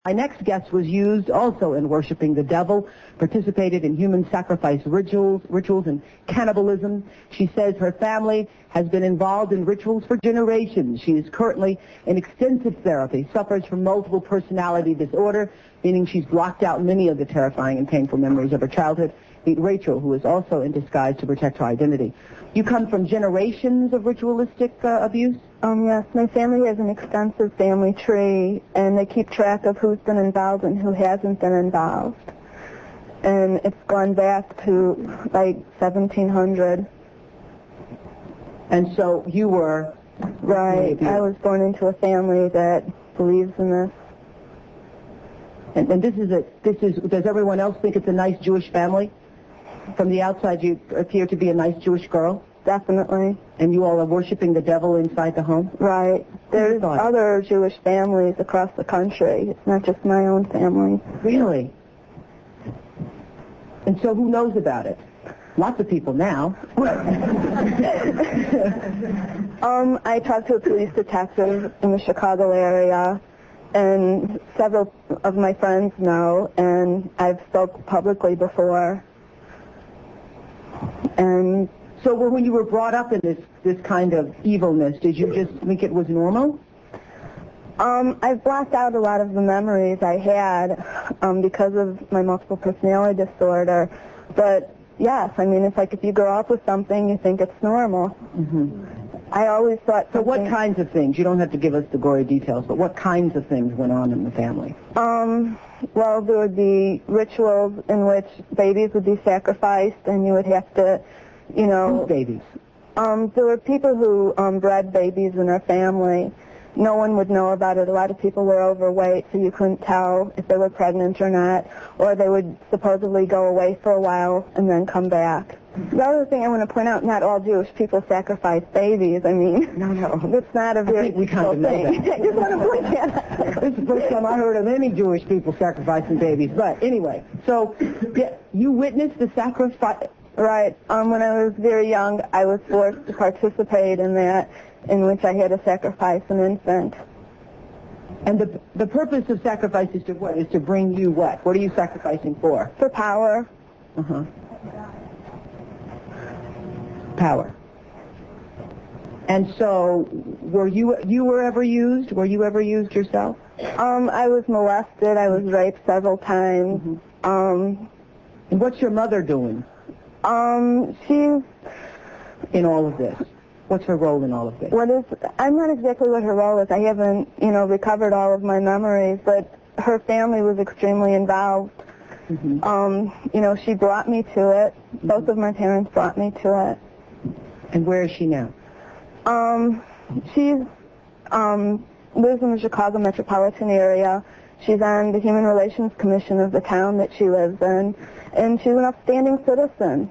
My next guest was used also in worshiping the devil, participated in human sacrifice rituals and cannibalism. She says her family has been involved in rituals for generations. She is currently in extensive therapy, suffers from multiple personality disorder, meaning she's blocked out many of the terrifying and painful memories of her childhood. Meet Rachel, who is also in disguise to protect her identity. You come from generations of ritualistic abuse? Yes, my family has an extensive family tree, and they keep track of who's been involved and who hasn't been involved. And it's gone back to, like, 1700. And so you were... Right. I was born into a family that believes in this. And does everyone else think it's a nice Jewish family? From the outside, you appear to be a nice Jewish girl? Definitely. And you all are worshiping the devil inside the home? Right. There's other Jewish families across the country. It's not just my own family. Really? And so who knows about it? Lots of people now. I talked to a police detective in the Chicago area, and several of my friends know, and I've spoke publicly before. And so when you were brought up in this kind of evilness, did you just think it was normal? I've blocked out a lot of the memories I had because of my multiple personality disorder. But yes, I mean, it's like if you grow up with something, you think it's normal. Mm-hmm. I always thought So what kinds of things? You don't have to give us the gory details, but what kinds of things went on in the family? Well, there would be rituals in which babies would be sacrificed, and you would have to, you know... Whose babies? There were people who bred babies in their family. No one would know about it. A lot of people were overweight, so you couldn't tell if they were pregnant or not, or they would supposedly go away for a while and then come back. The other thing I want to point out, not all Jewish people sacrifice babies. I mean, no. It's not a very typical thing. I just want to point that out. This is the first time I heard of any Jewish people sacrificing babies. But anyway, so you witnessed the sacrifice? Right. When I was very young, I was forced to participate in that, in which I had to sacrifice an infant. And the purpose of sacrifice is to what? Is to bring you what? What are you sacrificing for? For power. Uh-huh. Power. And so, were you ever used? Were you ever used yourself? I was molested. I was raped several times. Mm-hmm. And what's your mother doing? She's... In all of this? What's her role in all of this? I'm not exactly what her role is. I haven't, recovered all of my memories, but her family was extremely involved. Mm-hmm. She brought me to it. Mm-hmm. Both of my parents brought me to it. And where is she now? She lives in the Chicago metropolitan area. She's on the Human Relations Commission of the town that she lives in, and she's an upstanding citizen.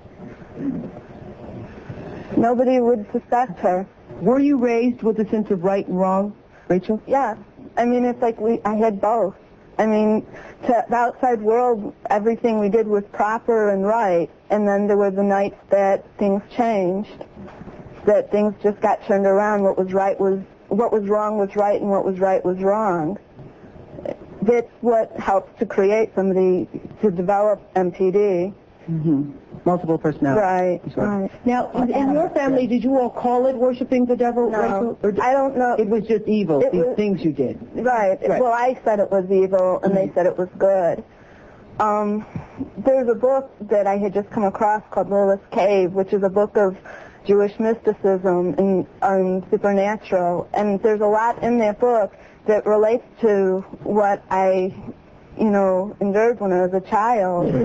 Nobody would suspect her. Were you raised with a sense of right and wrong, Rachel? Yeah. I mean, it's like I had both. I mean, to the outside world, everything we did was proper and right, and then there were the nights that things changed, that things just got turned around. What was wrong was right, and what was right was wrong. That's what helps to create somebody to develop MPD. Mm-hmm. Multiple personality. Right. Now, in your family, did you all call it worshiping the devil? No, I don't know. It was just evil, these things you did. Right. Well, I said it was evil, and they said it was good. There's a book that I had just come across called Lilith's Cave, which is a book of Jewish mysticism and supernatural, and there's a lot in that book that relates to what I, endured when I was a child.